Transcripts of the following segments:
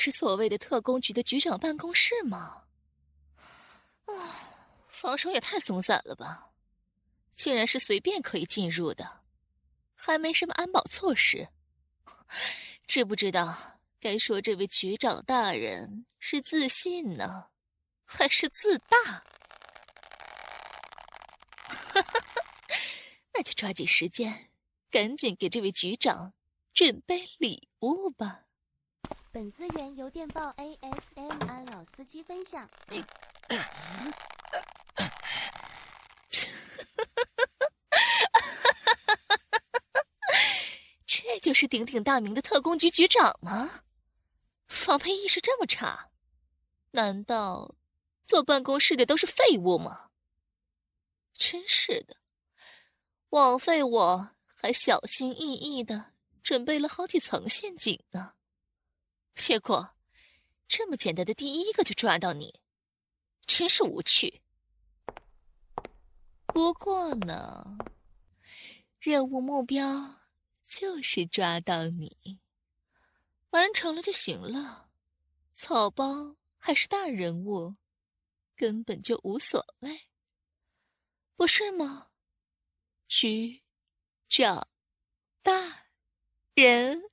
是所谓的特工局的局长办公室吗？防守也太松散了吧，竟然是随便可以进入的，还没什么安保措施。知不知道该说这位局长大人是自信呢，还是自大？那就抓紧时间，赶紧给这位局长准备礼物吧。 本资源由电报 ASMR 老司机分享。 这就是鼎鼎大名的特工局局长吗？防备意识这么差，难道坐办公室的都是废物吗？真是的，枉费我还小心翼翼的准备了好几层陷阱呢，结果这么简单的第一个就抓到你，真是无趣。不过呢，任务目标就是抓到你，完成了就行了，草包还是大人物，根本就无所谓，不是吗？局长大人。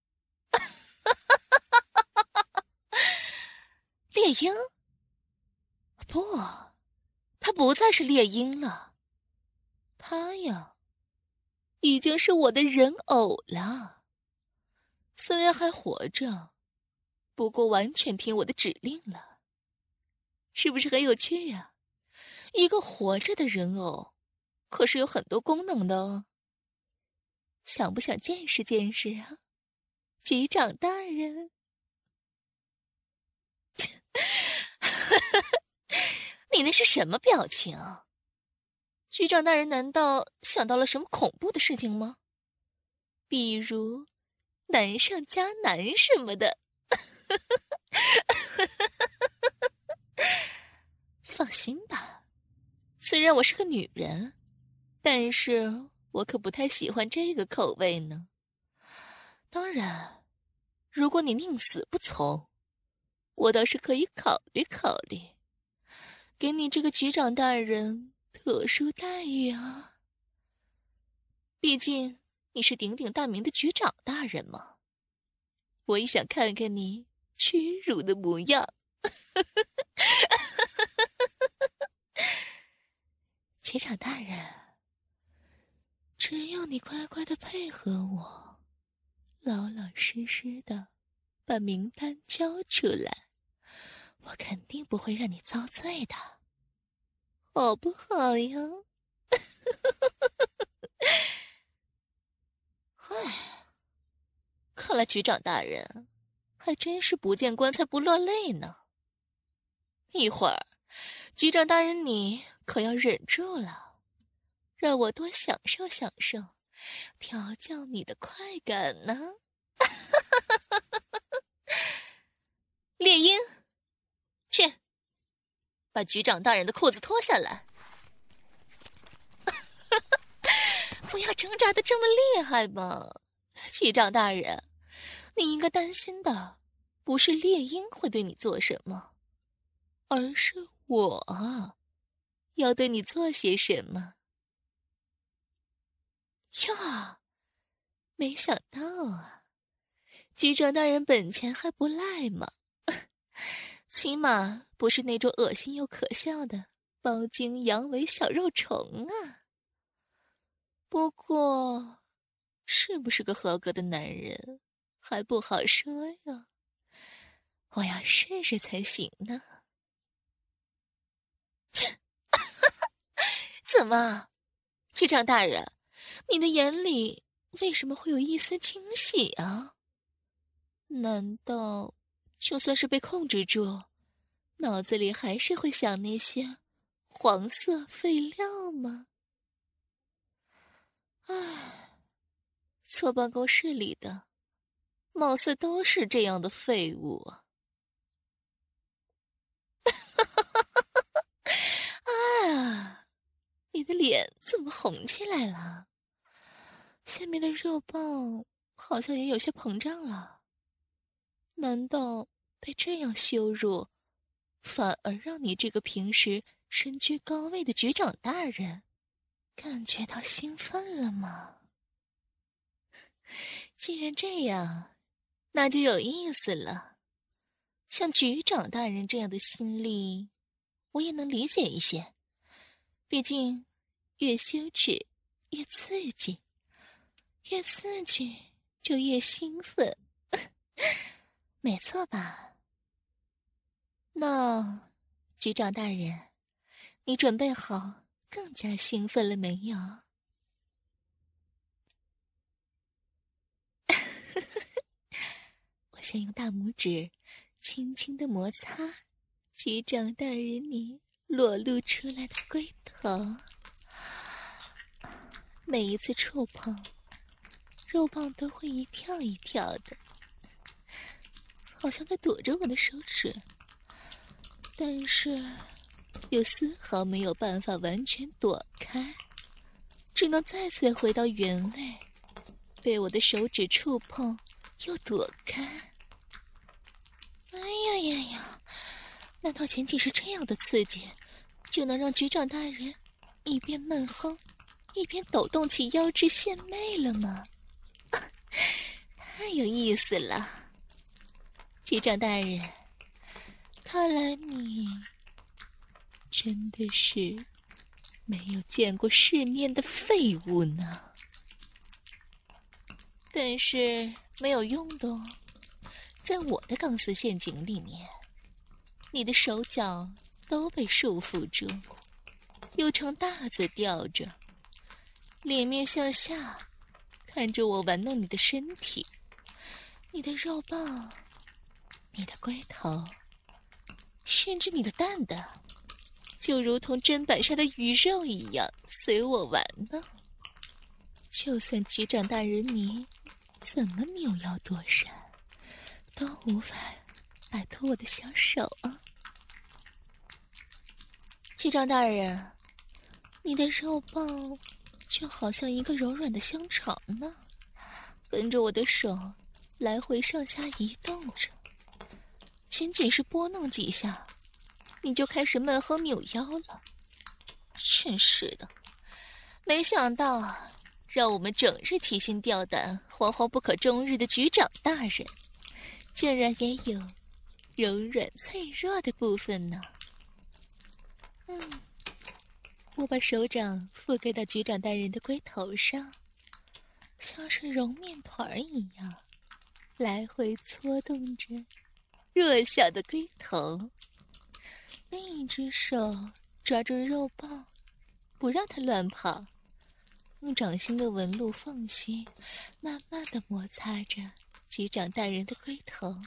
猎鹰？不，他不再是猎鹰了，他呀，已经是我的人偶了。虽然还活着，不过完全听我的指令了。是不是很有趣呀？一个活着的人偶，可是有很多功能的哦。想不想见识见识啊，局长大人？你那是什么表情？局长大人难道想到了什么恐怖的事情吗？比如难上加难什么的。放心吧，虽然我是个女人，但是我可不太喜欢这个口味呢。当然，如果你宁死不从，我倒是可以考虑考虑，给你这个局长大人特殊待遇啊。毕竟你是鼎鼎大名的局长大人嘛，我也想看看你屈辱的模样。局长大人，只要你乖乖的配合我，老老实实的把名单交出来，我肯定不会让你遭罪的，好不好呀？唉，看来局长大人还真是不见棺材不落泪呢。一会儿，局长大人你可要忍住了，让我多享受享受调教你的快感呢。猎鹰，去，把局长大人的裤子脱下来。不要挣扎的这么厉害嘛，局长大人，你应该担心的不是猎鹰会对你做什么，而是我要对你做些什么。呀，没想到啊，局长大人本钱还不赖嘛，起码不是那种恶心又可笑的包茎阳痿小肉虫啊。不过，是不是个合格的男人，还不好说呀。我要试试才行呢。切，怎么，局长大人，你的眼里为什么会有一丝惊喜啊？难道就算是被控制住，脑子里还是会想那些黄色废料吗？唉，坐办公室里的貌似都是这样的废物啊。啊，你的脸怎么红起来了？下面的肉棒好像也有些膨胀了。难道被这样羞辱，反而让你这个平时身居高位的局长大人感觉到兴奋了吗？既然这样，那就有意思了。像局长大人这样的心理，我也能理解一些。毕竟，越羞耻越刺激，越刺激就越兴奋，没错吧？那，局长大人，你准备好更加兴奋了没有？我先用大拇指轻轻地摩擦局长大人你裸露出来的龟头，每一次触碰，肉棒都会一跳一跳的，好像在躲着我的手指，但是又丝毫没有办法完全躲开，只能再次回到原位，被我的手指触碰又躲开。哎呀呀呀，难道仅仅是这样的刺激就能让局长大人一边闷哼一边抖动起腰肢献媚了吗？太有意思了。局长大人，看来你真的是没有见过世面的废物呢。但是没有用的哦，在我的钢丝陷阱里面，你的手脚都被束缚住，又呈大字吊着，脸面向下看着我玩弄你的身体，你的肉棒，你的龟头，甚至你的蛋蛋，就如同砧板上的鱼肉一样随我玩呢。就算局长大人你怎么扭腰躲闪，都无法摆脱我的小手啊。局长大人，你的肉棒就好像一个柔软的香肠呢，跟着我的手来回上下移动着，仅仅是拨弄几下，你就开始闷哼扭腰了。真是的，没想到让我们整日提心吊胆、惶惶不可终日的局长大人，竟然也有柔软脆弱的部分呢。我把手掌覆盖到局长大人的龟头上，像是揉面团一样，来回搓动着弱小的龟头。另一只手抓住肉棒，不让它乱跑，用掌心的纹路缝隙慢慢地摩擦着局长大人的龟头。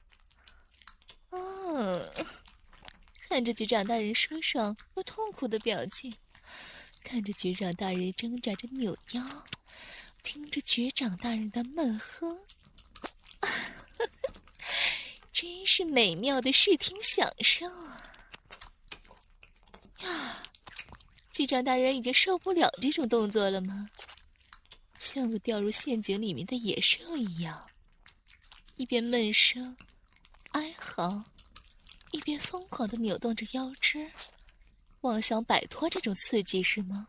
看着局长大人舒爽又痛苦的表情，看着局长大人挣扎着扭腰，听着局长大人的闷哼，真是美妙的视听享受啊！呀，局长大人已经受不了这种动作了吗？像个掉入陷阱里面的野兽一样，一边闷声哀嚎，一边疯狂地扭动着腰肢，妄想摆脱这种刺激是吗？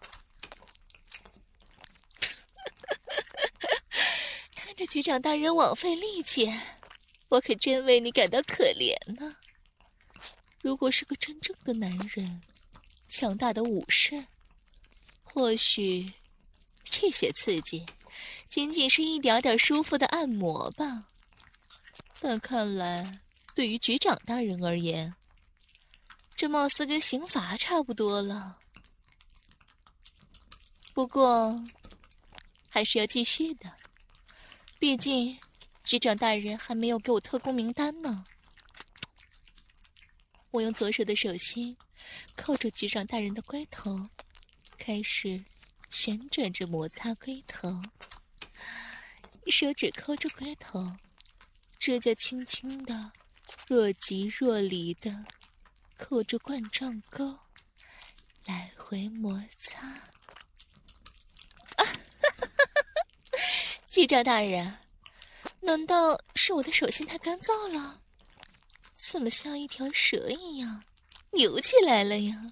看着局长大人枉费力气，我可真为你感到可怜呢。如果是个真正的男人，强大的武士，或许这些刺激仅仅是一点点舒服的按摩吧。但看来对于局长大人而言，这貌似跟刑罚差不多了。不过还是要继续的，毕竟局长大人还没有给我特工名单呢。我用左手的手心扣住局长大人的龟头，开始旋转着摩擦龟头，手指扣住龟头，指甲轻轻的若即若离的扣住冠状沟，来回摩擦。局长大人，难道是我的手心太干燥了？ 怎么像一条蛇一样扭起来了呀？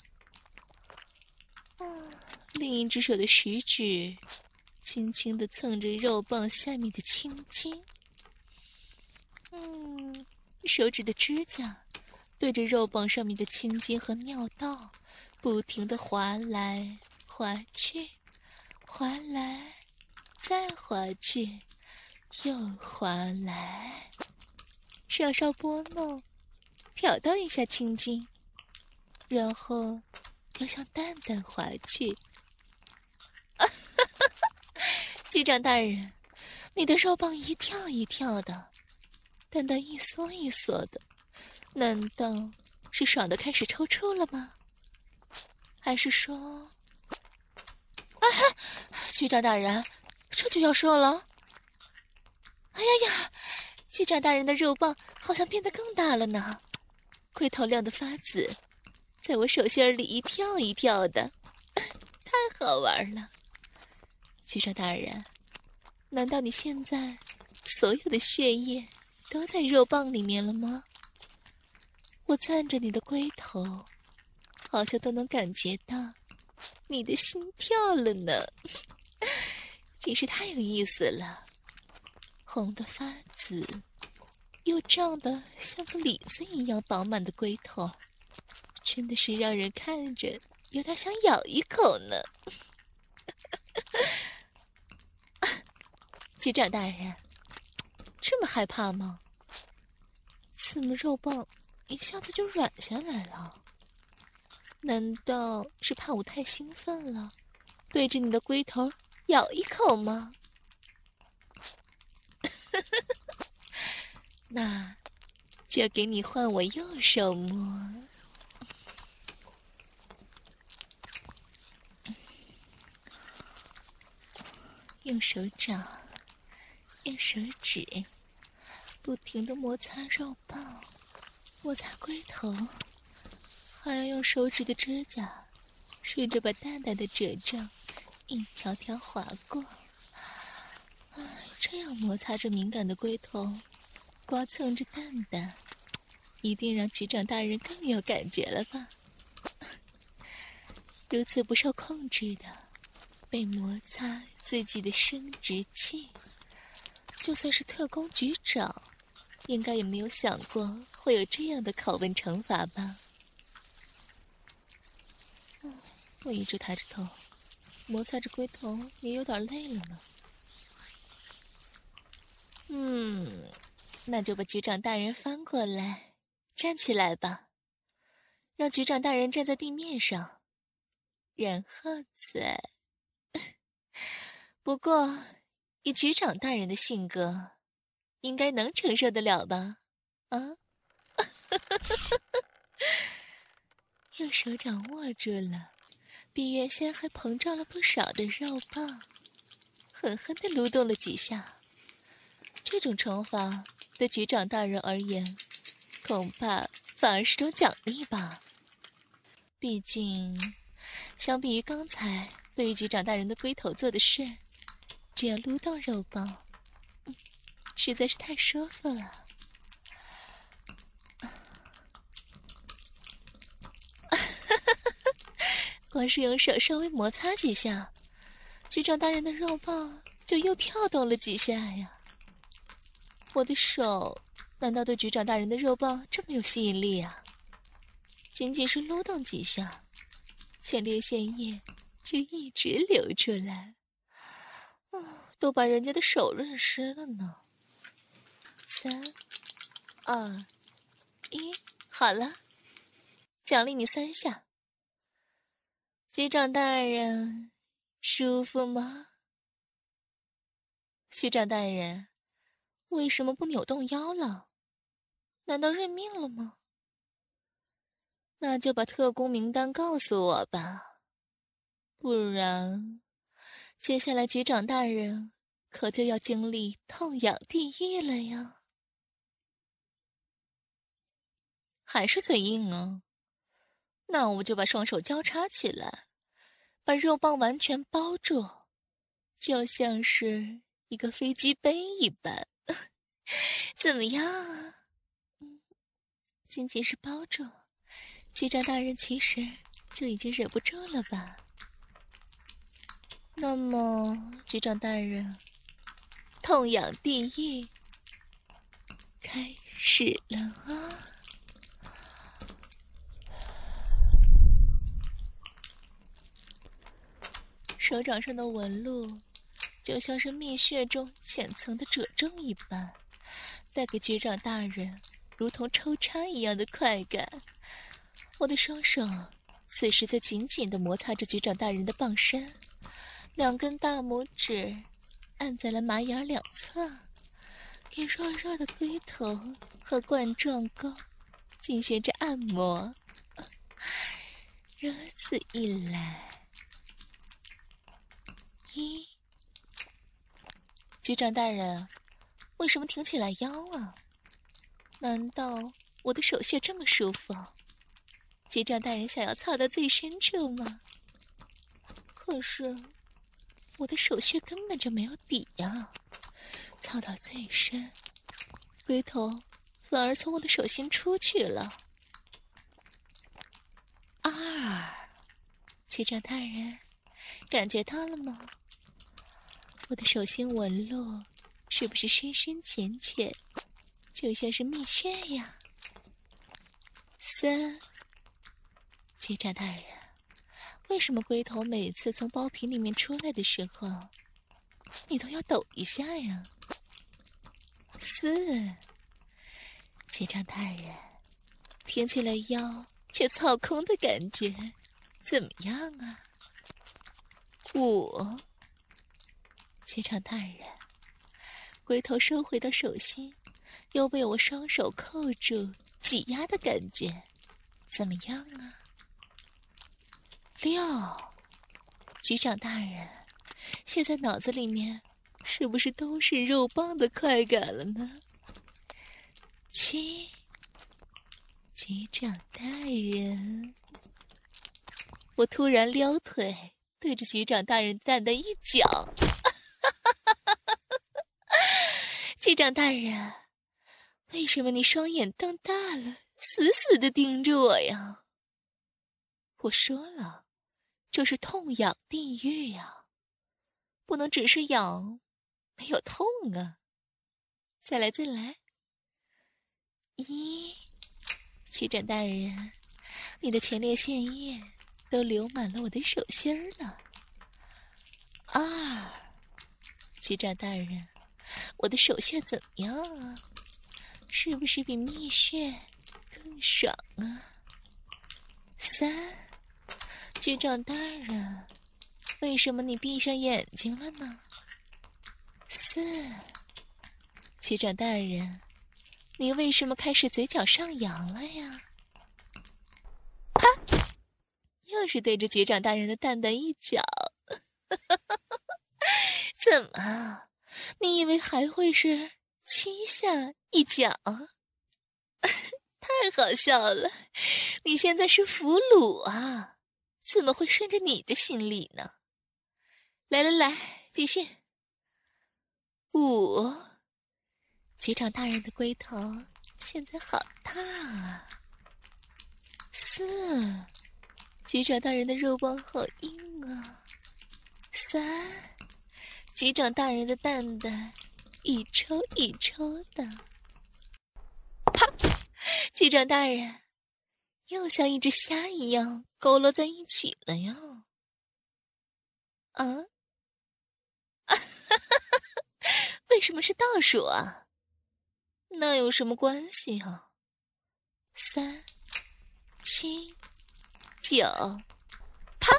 另一只手的食指轻轻地蹭着肉棒下面的青筋，手指的指甲对着肉棒上面的青筋和尿道不停地划来划去，划来再划去，又划来，稍稍拨弄，挑逗一下青筋，然后又向蛋蛋滑去。局长大人，你的肉棒一跳一跳的，蛋蛋一缩一缩的，难道是爽的开始抽搐了吗？还是说……局长大人，这就要射了？哎呀呀，局长大人的肉棒好像变得更大了呢，龟头亮得发紫，在我手心里一跳一跳的，太好玩了。局长大人，难道你现在所有的血液都在肉棒里面了吗？我攥着你的龟头，好像都能感觉到你的心跳了呢，真是太有意思了。红的发紫，又胀得像个李子一样饱满的龟头，真的是让人看着有点想咬一口呢。局长大人，这么害怕吗？怎么肉棒一下子就软下来了？难道是怕我太兴奋了，对着你的龟头咬一口吗？那就给你换我右手摸。用手掌，用手指，不停地摩擦肉棒，摩擦龟头，还要用手指的指甲顺着把蛋蛋的褶皱一条条划过。这样摩擦着敏感的龟头，刮蹭着蛋蛋，一定让局长大人更有感觉了吧？如此不受控制的被摩擦自己的生殖器，就算是特工局长，应该也没有想过会有这样的拷问惩罚吧？我一直抬着头，摩擦着龟头，也有点累了呢。那就把局长大人翻过来，站起来吧，让局长大人站在地面上，然后再……不过，以局长大人的性格，应该能承受得了吧？啊？用手掌握住了比原先还膨胀了不少的肉棒，狠狠地撸动了几下。这种惩罚对局长大人而言，恐怕反而是种奖励吧。毕竟，相比于刚才对于局长大人的龟头做的事，这样撸动肉棒，实在是太舒服了。光是用手稍微摩擦几下，局长大人的肉棒就又跳动了几下呀。我的手难道对局长大人的肉棒这么有吸引力啊？仅仅是撸动几下，前列腺液就一直流出来，都把人家的手润湿了呢。3、2、1，好了，奖励你3下。局长大人，舒服吗？局长大人，为什么不扭动腰了？难道认命了吗？那就把特工名单告诉我吧，不然接下来局长大人可就要经历痛痒地狱了呀。还是嘴硬啊？那我就把双手交叉起来，把肉棒完全包住，就像是一个飞机杯一般。怎么样啊？ 仅仅是包住，局长大人其实就已经忍不住了吧？那么，局长大人，痛痒地狱开始了啊！手掌上的纹路就像是蜜穴中浅层的褶皱一般，带给局长大人如同抽插一样的快感。我的双手此时在紧紧地摩擦着局长大人的棒身，两根大拇指按在了马眼两侧，给弱弱的龟头和冠状沟进行着按摩。如此一来，局长大人，为什么挺起来腰啊？难道我的手穴这么舒服？局长大人想要操到最深处吗？可是我的手穴根本就没有底呀，操到最深，龟头反而从我的手心出去了。局长大人，感觉到了吗？我的手心纹路是不是深深浅浅，就像是蜜穴呀？3，局长大人，为什么龟头每次从包皮里面出来的时候，你都要抖一下呀？4，局长大人，挺起了腰却操空的感觉怎么样啊？5，局长大人，龟头收回到手心，又被我双手扣住挤压的感觉怎么样啊？6，局长大人，现在脑子里面是不是都是肉棒的快感了呢？7，局长大人，我突然撩腿，对着局长大人蛋蛋一脚。局长大人，为什么你双眼瞪大了，死死地盯着我呀？我说了，这是痛痒地狱呀，不能只是痒，没有痛啊！再来。1，局长大人，你的前列腺液都流满了我的手心了。2，局长大人，我的手穴怎么样啊？是不是比蜜穴更爽啊？3，局长大人，为什么你闭上眼睛了呢？4，局长大人，你为什么开始嘴角上扬了呀？啪！又是对着局长大人的蛋蛋一脚。怎么？你以为还会是7下一脚？太好笑了！你现在是俘虏啊，怎么会顺着你的心理呢？来，继续。5，局长大人的龟头现在好大啊。4，局长大人的肉棒好硬啊。3，局长大人的蛋蛋一抽一抽的。啪！局长大人又像一只虾一样佝偻在一起了呀。啊？为什么是倒数啊？那有什么关系啊？3、7、9，啪！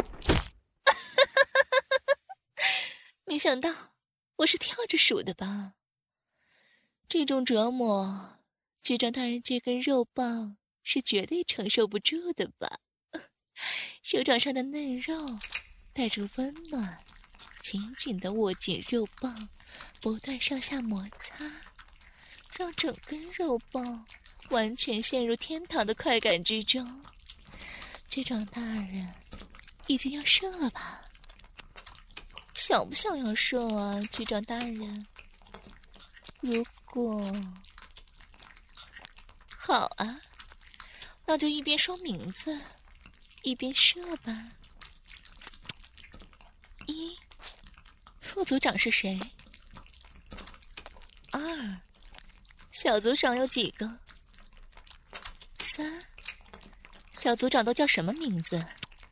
没想到我是跳着数的吧？这种折磨，局长大人这根肉棒是绝对承受不住的吧？手掌上的嫩肉带着温暖，紧紧地握紧肉棒，不断上下摩擦，让整根肉棒完全陷入天堂的快感之中。局长大人已经要射了吧？想不想要射啊，局长大人？如果好啊， 那就一边说名字，一边射吧。1，副组长是谁？2，小组长有几个？3，小组长都叫什么名字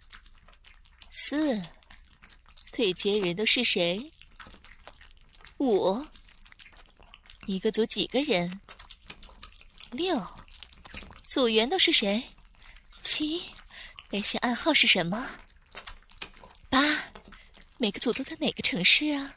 ？4，对接人都是谁？5，一个组几个人？6，组员都是谁？7，联系暗号是什么？8，每个组都在哪个城市啊？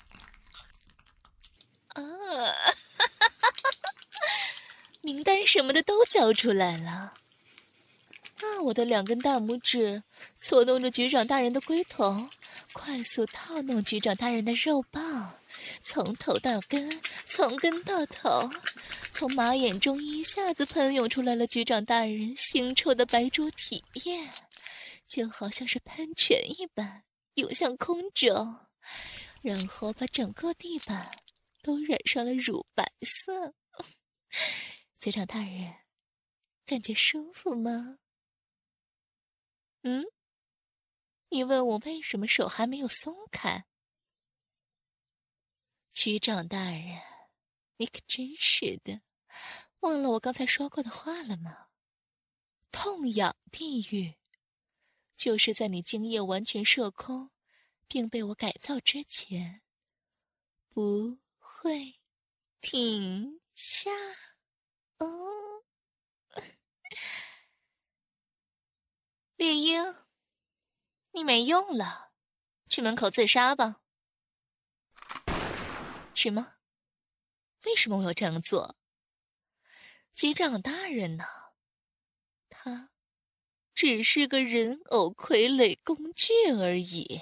名单什么的都交出来了。那我的2根大拇指搓动着局长大人的龟头，快速套弄局长大人的肉棒，从头到根，从根到头，从马眼中一下子喷涌出来了局长大人腥臭的白灼体液，就好像是喷泉一般涌向空中，然后把整个地板都染上了乳白色。局长大人，感觉舒服吗？你问我为什么手还没有松开？局长大人，你可真是的，忘了我刚才说过的话了吗？痛痒地狱，就是在你精液完全射空，并被我改造之前，不会停下。猎鹰，你没用了，去门口自杀吧。什么？为什么我要这样做？局长大人呢？他只是个人偶傀儡工具而已。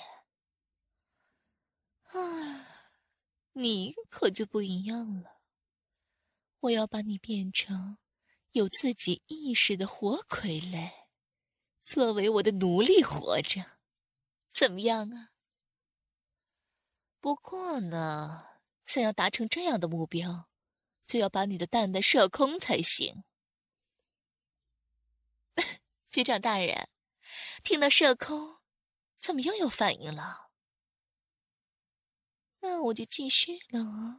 你可就不一样了，我要把你变成有自己意识的活傀儡，作为我的奴隶活着，怎么样啊？不过呢，想要达成这样的目标，就要把你的蛋蛋射空才行。局长大人，听到射空，怎么又有反应了？那我就继续了啊。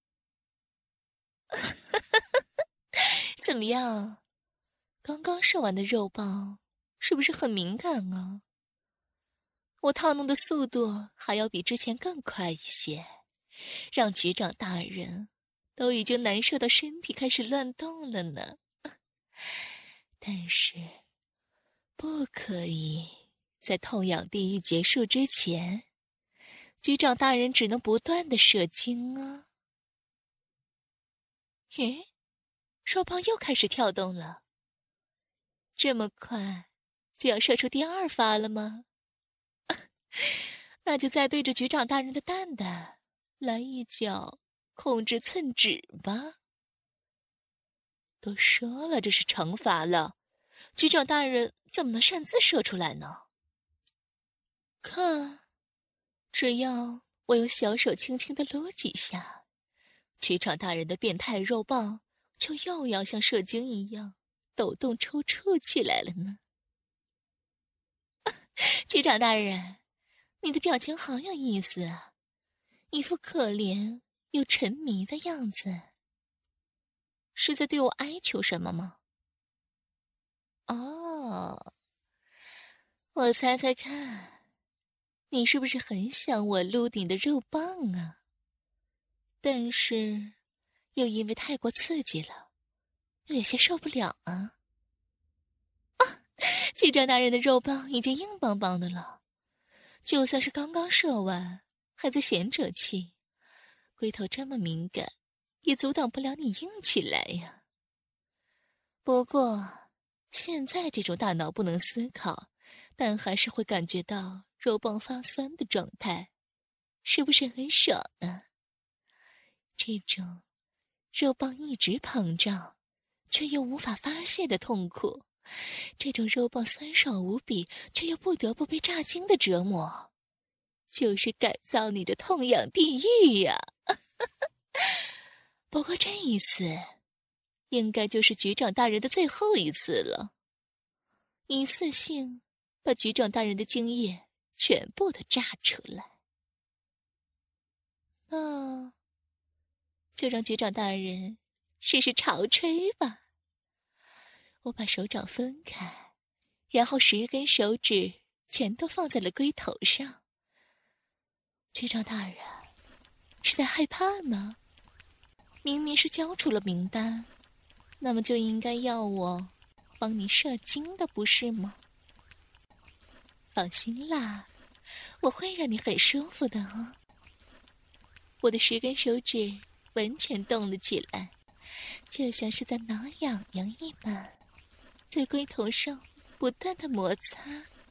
怎么样？刚刚射完的肉棒是不是很敏感啊？我套弄的速度还要比之前更快一些，让局长大人都已经难受到身体开始乱动了呢。但是不可以在痛痒地狱结束之前，局长大人只能不断的射精啊。咦，肉棒又开始跳动了，这么快就要射出第2发了吗？那就再对着局长大人的蛋蛋来一脚控制寸指吧。都说了这是惩罚了，局长大人怎么能擅自射出来呢？看，只要我用小手轻轻地撸几下，局长大人的变态肉棒就又要像射精一样抖动抽搐起来了呢。局长大人，你的表情好有意思啊，一副可怜又沉迷的样子，是在对我哀求什么吗？哦，我猜猜看，你是不是很想我撸你的肉棒啊？但是又因为太过刺激了，又有些受不了啊。局长大人的肉棒已经硬邦邦的了，就算是刚刚射完，还在闲着气，龟头这么敏感，也阻挡不了你硬起来呀。不过现在这种大脑不能思考，但还是会感觉到肉棒发酸的状态，是不是很爽啊？这种肉棒一直膨胀却又无法发泄的痛苦，这种肉棒酸爽无比却又不得不被炸精的折磨，就是改造你的痛痒地狱呀。不过这一次应该就是局长大人的最后一次了。 一次性把局长大人的精液全部都榨出来。那就让局长大人试试潮吹吧。我把手掌分开，然后10根手指全都放在了龟头上。局长大人，是在害怕吗？明明是交出了名单，那么就应该要我帮你射精的，不是吗？放心啦，我会让你很舒服的哦。我的10根手指完全动了起来，就像是在挠痒痒一般，在龟头上不断的摩擦。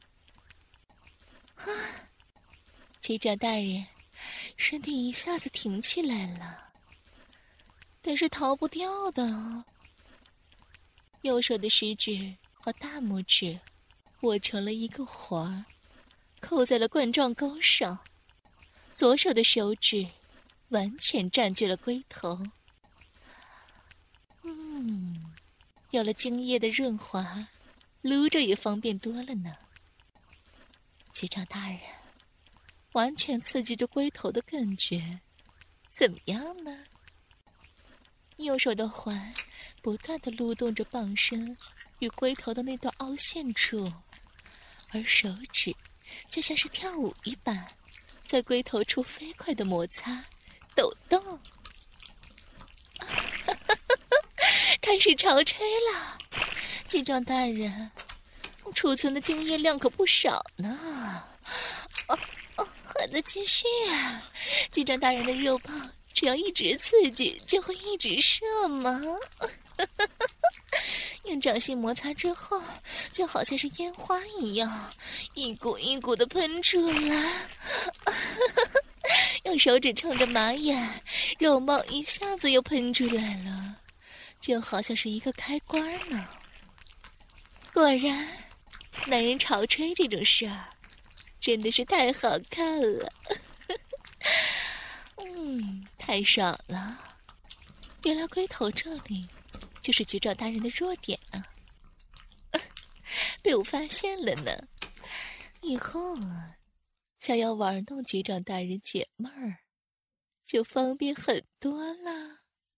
啊！局长大人，身体一下子挺起来了，但是逃不掉的哦。右手的食指和大拇指握成了一个环，扣在了冠状沟上。左手的手指完全占据了龟头。有了精液的润滑，撸着也方便多了呢。局长大人，完全刺激着龟头的感觉，怎么样呢？右手的环不断地撸动着棒身与龟头的那段凹陷处，而手指就像是跳舞一般，在龟头处飞快地摩擦抖动。开始潮吹了，局长大人，储存的精液量可不少呢。还得继续啊！局长大人的肉棒只要一直刺激，就会一直射吗？用掌心摩擦之后，就好像是烟花一样，一股一股的喷出来。用手指撑着马眼，肉棒一下子又喷出来了，就好像是一个开关呢。果然，男人潮吹这种事儿真的是太好看了。太爽了。原来龟头这里就是局长大人的弱点啊。被我发现了呢。以后啊，想要玩弄局长大人解闷儿就方便很多了。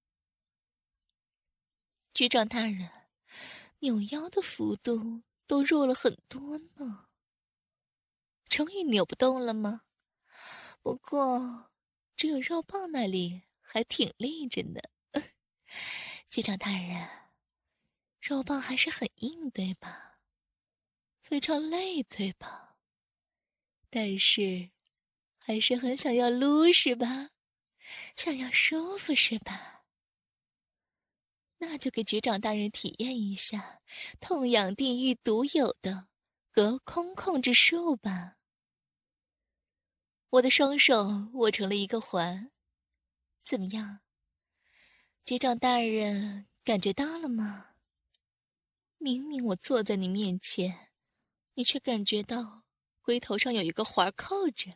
局长大人扭腰的幅度都弱了很多呢。终于扭不动了吗？不过只有肉棒那里还挺立着呢。局长大人，肉棒还是很硬对吧？非常累对吧？但是还是很想要撸是吧？想要舒服是吧？那就给局长大人体验一下痛痒地狱独有的隔空控制术吧。我的双手握成了一个环，怎么样？局长大人感觉到了吗？明明我坐在你面前，你却感觉到龟头上有一个环扣着。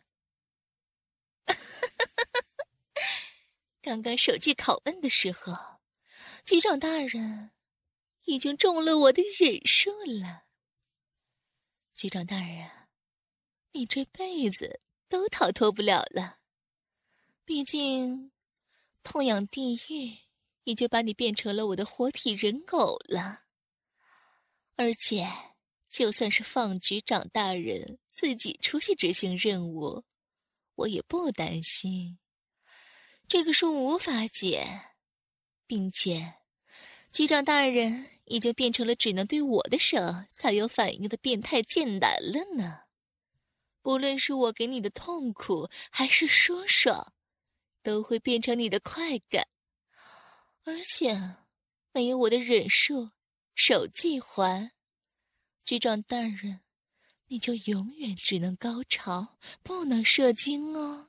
刚刚手机拷问的时候，局长大人已经中了我的忍术了。局长大人，你这辈子都逃脱不了了。毕竟痛痒地狱已经把你变成了我的活体人偶了。而且就算是放局长大人自己出去执行任务，我也不担心。这个术无法解，并且局长大人已经变成了只能对我的手才有反应的变态贱男了呢。不论是我给你的痛苦还是舒爽，都会变成你的快感。而且没有我的忍术手技环，局长大人你就永远只能高潮，不能射精哦。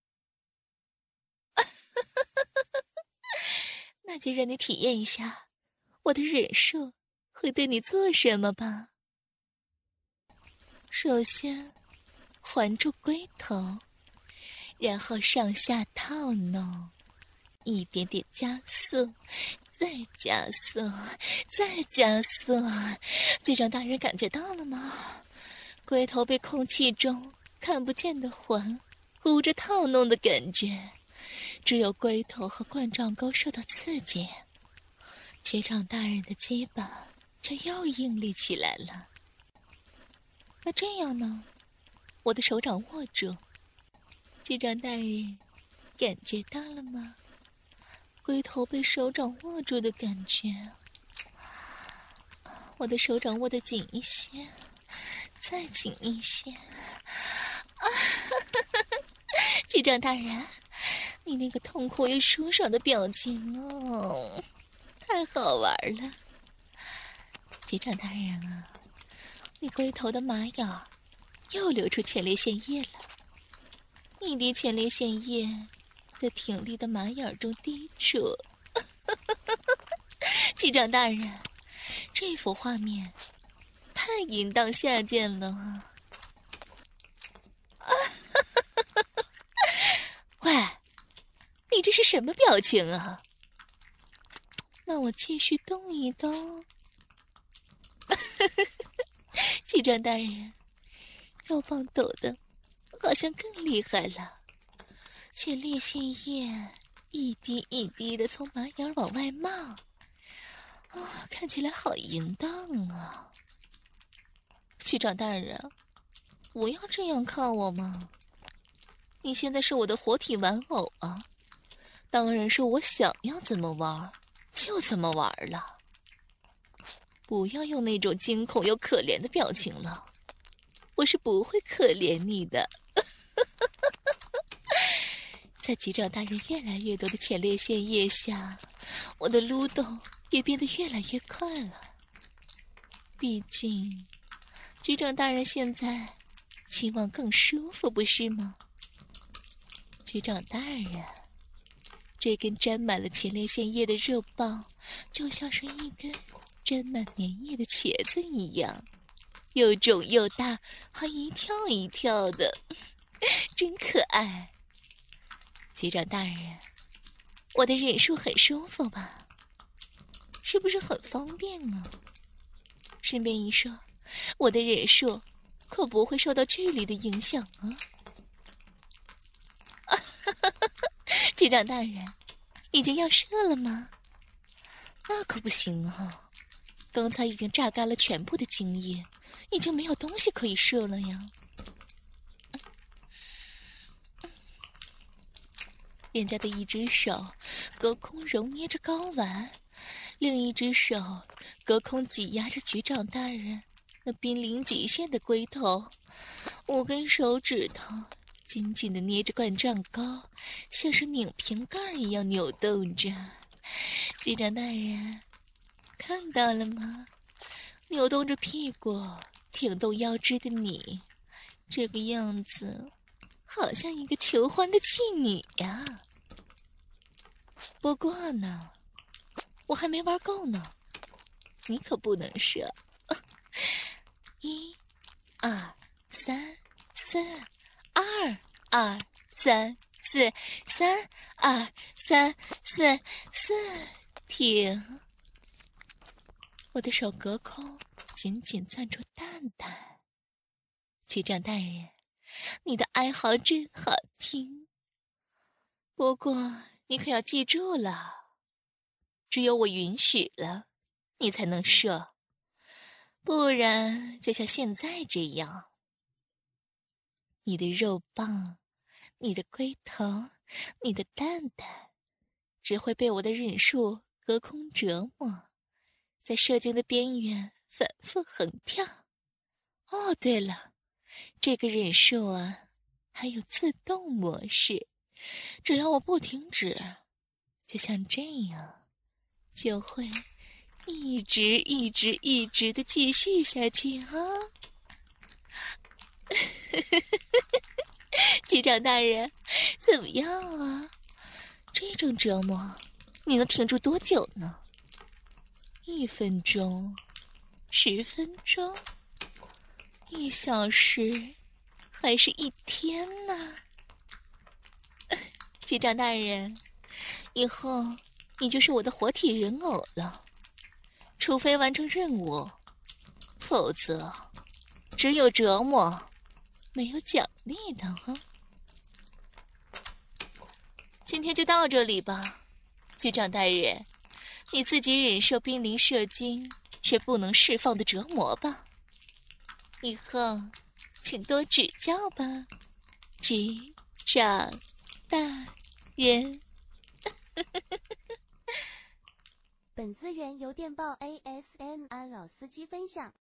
那就让你体验一下我的忍术会对你做什么吧。首先环住龟头，然后上下套弄，一点点加速， 再加速，再加速！局长大人感觉到了吗？龟头被空气中看不见的环箍着套弄的感觉，只有龟头和冠状沟受到刺激，局长大人的鸡巴就又硬立起来了。那这样呢？我的手掌握住，局长大人感觉到了吗？龟头被手掌握住的感觉。我的手掌握得紧一些，再紧一些。局长大人，你那个痛苦又舒爽的表情哦，太好玩了。局长大人啊，你龟头的马眼又流出前列腺液了，一滴前列腺液在挺立的马眼中滴出。局长大人，这幅画面太淫荡下贱了啊！喂，你这是什么表情啊？那我继续动一动。局长大人，肉棒抖的好像更厉害了，前列腺液一滴一滴的从马眼往外冒，看起来好淫荡啊！局长大人，不要这样看我嘛！你现在是我的活体玩偶啊，当然是我想要怎么玩就怎么玩了。不要用那种惊恐又可怜的表情了，我是不会可怜你的。在局长大人越来越多的前列腺液下，我的撸动也变得越来越快了。毕竟局长大人现在期望更舒服，不是吗？局长大人，这根沾满了前列腺液的肉棒就像是一根沾满粘液的茄子一样，又肿又大，还一跳一跳的，真可爱。局长大人，我的忍术很舒服吧？是不是很方便啊？顺便一说，我的忍术可不会受到距离的影响啊。局长大人，已经要射了吗？那可不行啊，刚才已经榨干了全部的精液，已经没有东西可以射了呀。人家的一只手隔空揉捏着睾丸，另一只手隔空挤压着局长大人那濒临极限的龟头，5根手指头紧紧地捏着冠状沟，像是拧瓶盖一样扭动着。局长大人，看到了吗？扭动着屁股，挺动腰肢的你，这个样子好像一个求欢的妓女呀。不过呢，我还没玩够呢，你可不能射。1、2、3、4，2、2、3、4，3、2、3、4，4，停！我的手隔空紧紧攥住蛋蛋。局长大人，你的哀嚎真好听。不过你可要记住了，只有我允许了，你才能射，不然就像现在这样，你的肉棒、你的龟头、你的蛋蛋，只会被我的忍术隔空折磨，在射精的边缘反复横跳。哦，对了，这个忍术啊，还有自动模式，只要我不停止，就像这样，就会一直的继续下去啊！局长大人，怎么样啊？这种折磨，你能挺住多久呢？1分钟、10分钟、1小时，还是1天呢？局长大人，以后你就是我的活体人偶了。除非完成任务，否则只有折磨，没有奖励的哈。今天就到这里吧，局长大人，你自己忍受濒临射精却不能释放的折磨吧。以后请多指教吧，局长大人。 本资源由电报 ASMR 老司机分享。